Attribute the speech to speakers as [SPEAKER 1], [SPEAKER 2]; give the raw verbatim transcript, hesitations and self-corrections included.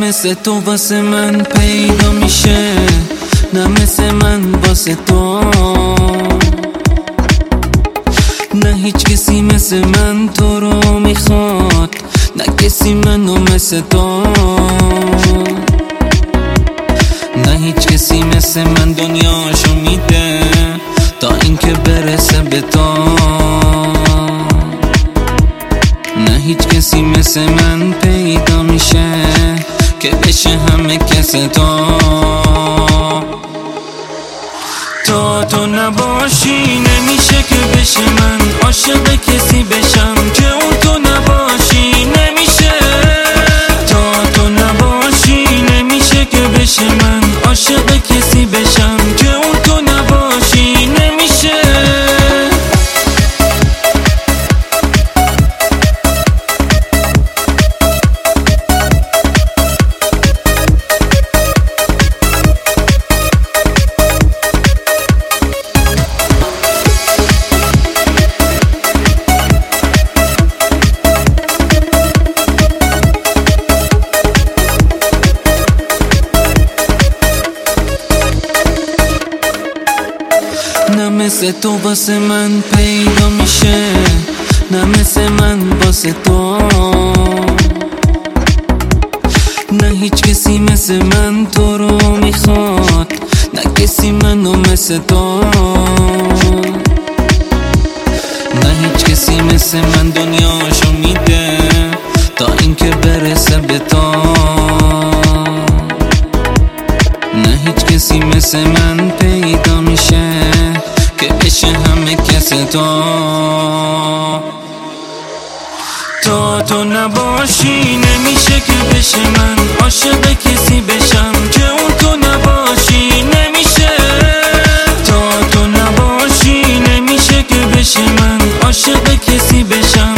[SPEAKER 1] مثل تو واسه من پیدا میشه، نه مثل من واسه تو. نه هیچ کسی مثل من تو رو میخواد، نه کسی منو مثل تو. نه هیچ کسی مثل من دنیاشو میده تا اینکه برسه به تو. نه هیچ کسی مثل من پیدا میشه که بشه همه کس تو. تا تو نباشی نمیشه که بشه من عاشق کسی بشم که اون تو نباشی نمیشه. تا تو نباشی نمیشه که بشه من عاشق کسی بشم که اون تو نباشی نمیشه. نه مثل تو واسه من پیدا میشه، نه مثل من واسه تو. نه هیچ کسی مثل من تو رو میخواد، نه کسی منو مثل تو. نه هیچ کسی مثل من دنیاشو میده تا اینکه برسه به تو. نه هیچ کسی مثل من پیدا میشه که بشه همه کس تو. تا تو نباشی نمیشه که بشه من عاشق کسی بشم که اون تو نباشی نمیشه. تا تو نباشی نمیشه که بشه من عاشق کسی بشم